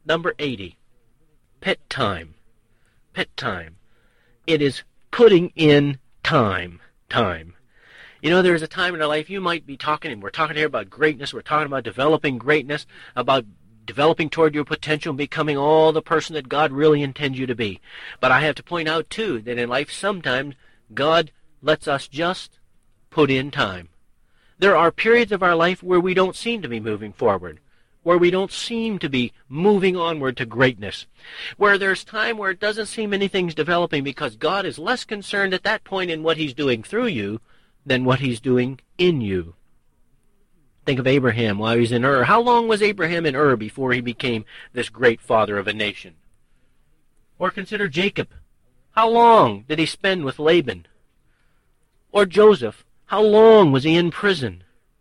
Number 80. Pit time. Pit time. It is putting in time. Time. You know, there's a time in our life you might be talking, and we're talking here about greatness, we're talking about developing greatness, about developing toward your potential and becoming all the person that God really intends you to be. But I have to point out, too, that in life sometimes God lets us just put in time. There are periods of our life where we don't seem to be moving forward, where we don't seem to be moving onward to greatness, where there's time where it doesn't seem anything's developing because God is less concerned at that point in what he's doing through you than what he's doing in you. Think of Abraham while he was in Ur. How long was Abraham in Ur before he became this great father of a nation? Or consider Jacob. How long did he spend with Laban? Or Joseph. How long was he in prison?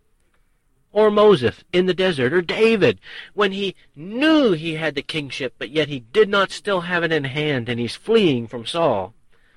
Or Moses in the desert, or David, when he knew he had the kingship, but yet he did not still have it in hand, and he's fleeing from Saul.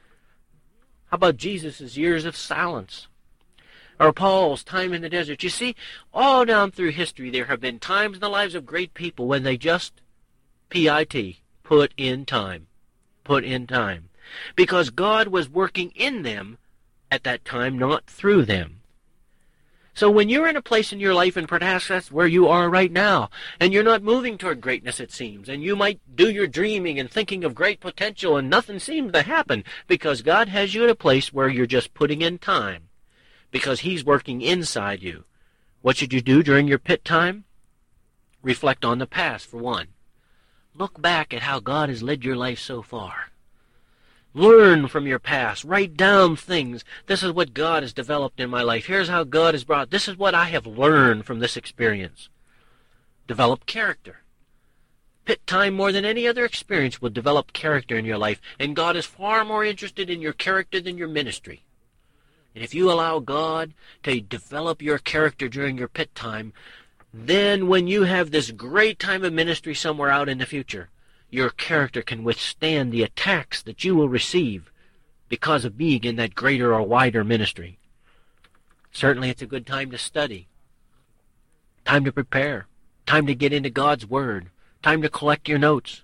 How about Jesus' years of silence? Or Paul's time in the desert? You see, all down through history there have been times in the lives of great people when they just, P-I-T, put in time. Put in time. Because God was working in them at that time, not through them. So when you're in a place in your life, and perhaps that's where you are right now, and you're not moving toward greatness, it seems, and you might do your dreaming and thinking of great potential, and nothing seems to happen, because God has you at a place where you're just putting in time, because he's working inside you. What should you do during your pit time? Reflect on the past, for one. Look back at how God has led your life so far. Learn from your past. Write down things. This is what God has developed in my life. Here's how God has brought. This is what I have learned from this experience. Develop character. Pit time more than any other experience will develop character in your life. And God is far more interested in your character than your ministry. And if you allow God to develop your character during your pit time, then when you have this great time of ministry somewhere out in the future, your character can withstand the attacks that you will receive because of being in that greater or wider ministry. Certainly it's a good time to study, time to prepare, time to get into God's Word, time to collect your notes.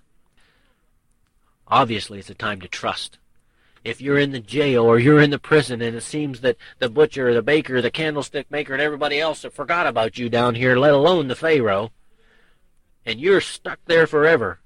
Obviously it's a time to trust. If you're in the jail or you're in the prison and it seems that the butcher, the baker, the candlestick maker, and everybody else have forgot about you down here, let alone the Pharaoh, and you're stuck there forever,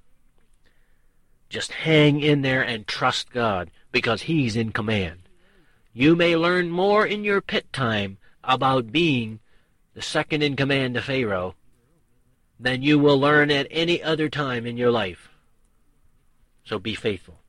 just hang in there and trust God, because he's in command. You may learn more in your pit time about being the second in command to Pharaoh than you will learn at any other time in your life. So be faithful.